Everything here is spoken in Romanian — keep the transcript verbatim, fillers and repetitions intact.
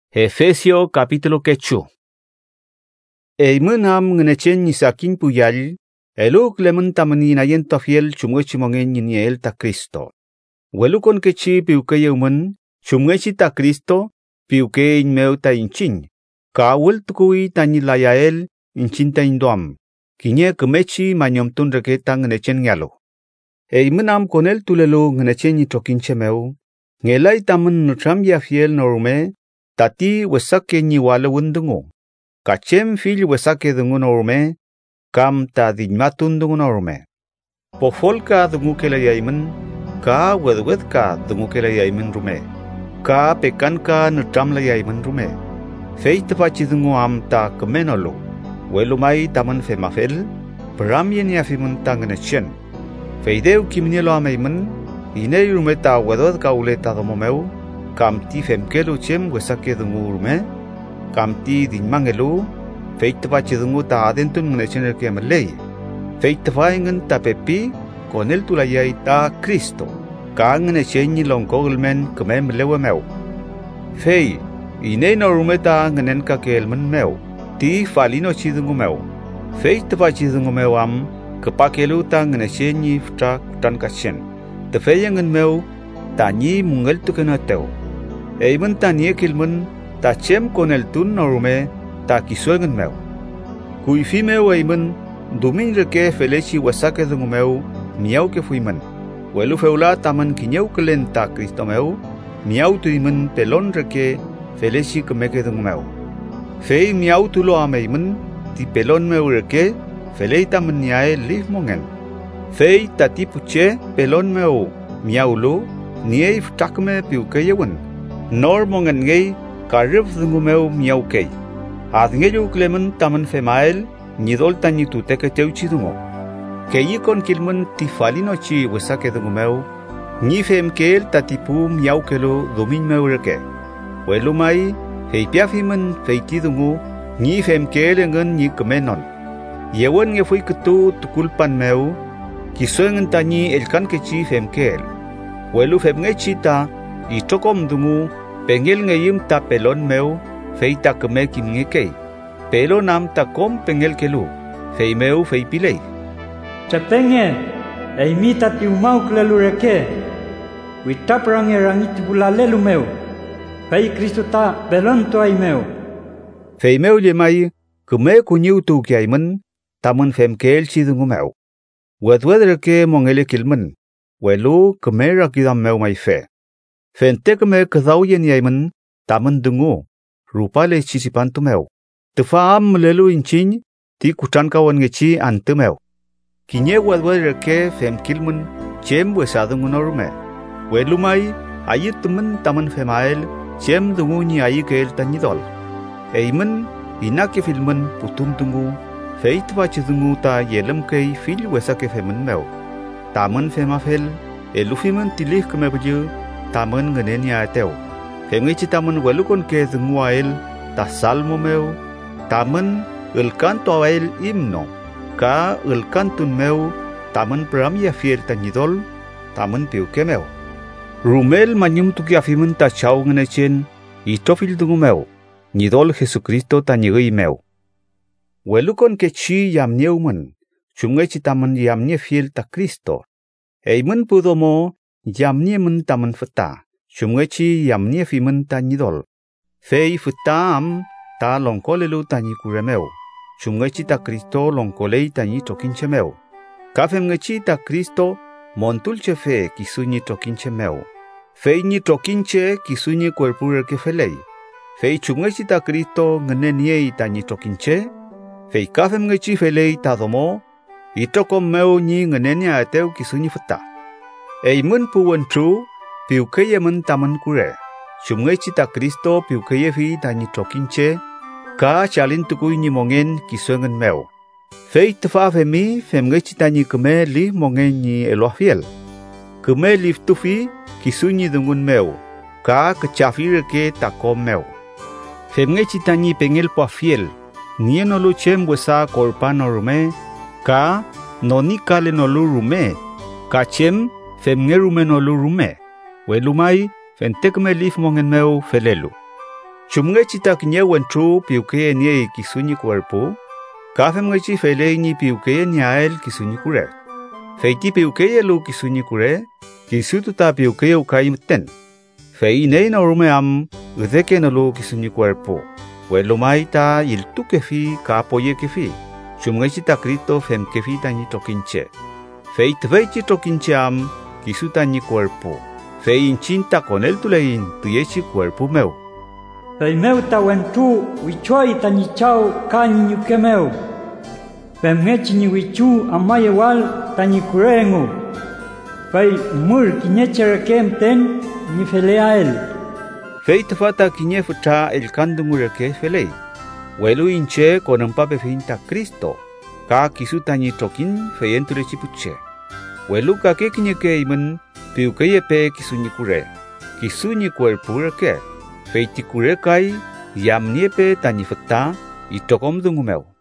Efesio capítulo quechu. Eimenam ngenechen nisakin puyal, eluk lemon tamani nayen tafiel chumwechi mongen yiniel ta Cristo. Welukon kechi piuke yeumen, chumwechi ta Cristo, piuke inmeu ta inchin. Ka wel tukui tani layael, inchin ta indoam. Kinye kemechi manyom tun reketa ngenechen ngalo. Eimenam konel tulelo ngenechen yitokinche meu, ngelai tamen nutram ya fiel norume, tati wesake ni wala wundungu. Kachem fil wesake dungu norume, kam ta dinmatun dungu norume. Pofolka dungu kela yaimen, ka wedwed ka dungu kela yaimen rume. Ka pekan ka nutram la yaimen rume. Feit pachi dungu am ta kemenolo. Welumai taman femafel, peramyen ya fimun tangenechen. Feideu kimnielo amaimen, inei rume ta wedwed ka uleta domomeu, Kamti femkelu chem wesake dungu rume, kamti dinmangelu, feitva chidungu ta adentun ngechen ke malay. Feitva ingen ta pepi, konel tulayay ta Cristo, kang ngechen ni longkogulmen kemem lewemeu. Fei, ine no rume ta ngenen ka kelmen meu, ti falino chidungu meu. Feitva chidungu meu am, kepakelu ta ngechen ni fta kutan kachen. Te feyangen meu, ta ni mungel tukenateu. Eimen ta niekilmen, ta chem con el tun norume, ta kisuengen meu. Kui fi meu eimen, dumin reke felechi wasake dungu meu, miau ke fuimen. Welu feula taman kinyau kelen ta Cristo meu, miau tuimen pelon reke felechi kemeke dungu meu. Fei miau tulo ameimen, ti pelon meu reke, felei taman niae liv mongen. Fei tati puche pelon meu, miau lu, niei ftakme piuke yewen. Nor mongen ngei karif dungu meu miau kei. Ad ngeyu klemen taman femael nidol tani tuteke teuchi dungu. Kei kon kilmen tifalino chi wesake dungu meu, ni fem kel tatipu miau kelo domin meu reke. Welumai fei piafimen feiti dungu, ni fem kel engen ni kemenon. Yewen nge fui ketu tukulpan meu, kisoengen tani elkan kechi fem kel. Welu fem ngechi ta Itokom dungu, pengel ngayim ta pelon meu, fei ta keme kim ngekei. Pelo nam ta kom pengel kelu, fei meu fei pilei. Chapenge, ei mita ti umau klelu reke, witap rangi rangit bulalelu meu, fei Kristo ta pelon toai meu. Fei meu lemai, keme kunyiu tu kiaimen, tamen fem kel chi dungu meu. Wedwed reke mongele kilmen, welu keme rakidam meu mai fe. Fente keme kedauyen yaimen, tamen dungu, rupa le chisipan tumeu. Tefa am lelu inchin, ti kutan kawan ngechi antumeu. Kinye wadwad reke fem kilmen, chem wesadungu norume. Welumai, ayit temen tamen femael, chem dungu ni ayikel tanidol. Eimen, inake filmen putum dungu, feit wachidungu ta yelem kei fil wesake femen meu. Tamen femafel, elufimen tilih keme baju, tamen ngenenia teu. Femngichi tamen welukon ke zunguael, ta salmo meu, tamen el canto ael himno, ka el cantun meu, tamen pramia fiel tanidol, tamen piuke meu. Rumel manyum tuki afimen ta chau ngenechen, itofil dungu meu, nidol Jesucristo tanigui meu. Welukon ke chi yamneumen, chumngechi tamen yamnie fiel ta Cristo. Eimen pudomo, Yamnie men tamen feta, chumwechi yamnie fimen tanidol. Fei feta am, ta longkolelu tani kuremeu, chumwechi ta Cristo longkolei tani tokinchemeu. Kafemngechi ta Cristo, montulche fe kisuni tokinchemeu. Fei ni tokinche kisuni cuerpure que felei. Fei chumwechi ta Cristo ngeneniei tani tokinche. Fei kafemngechi felei ta domo, itokom meu ni ngenenia ateu kisuni feta. Eimen puwen tru, piukeye men taman kure. Chumngechi ta Cristo piukeye fi tani tokinche, ka chalin tukui ni mongen kisuengen meu. Fei tefa femi femngechi tani keme li mongen ni eloafiel. Keme li tufi kisuni dungun meu, ka kechafi reke takom meu. Femngechi tani pengel poafiel, nienolu chem wesa korpan orume, ka noni kale nolu rume, ka chem Femngerumen olu rume, welumai, fentekme lif mongen meu felelu. Chumngechita kinya wentru piuke nie kisunyi cuerpo. Kafemgechi fele ni piuke niael kisunyi kure. Feiti piuke lu kisunyi kure. Kisututa piuke ukai mten. Fei nei na rume am udeke na lu kisunyi cuerpo. Welomai ta iltu kefi ka apoye kefi. Chumngechita Cristo fem kefi ta ni tokinche. Fei tveichi tokinche am kisuta ni cuerpo. Fei inchinta con el tulein tuyechi cuerpo meu. Fei meu ta wentru wichoi ta ni chao ka ni nyuke meu. Fem ngechi ni wichu amaye wal ta ni kurengu. Fei mur kinyechere kemten ni felea el. Fei tfata kinye futa el kandungureke felei. Welu inche con empape finta Cristo. Ka kisuta ni tokin fei enture chipuche. Welu ka ke kinye ke imen piukeye pe kisunyi kure. Kisunyi cuerpo reke. Fei tikure kai yam niepe tani fata itokom dungumeu.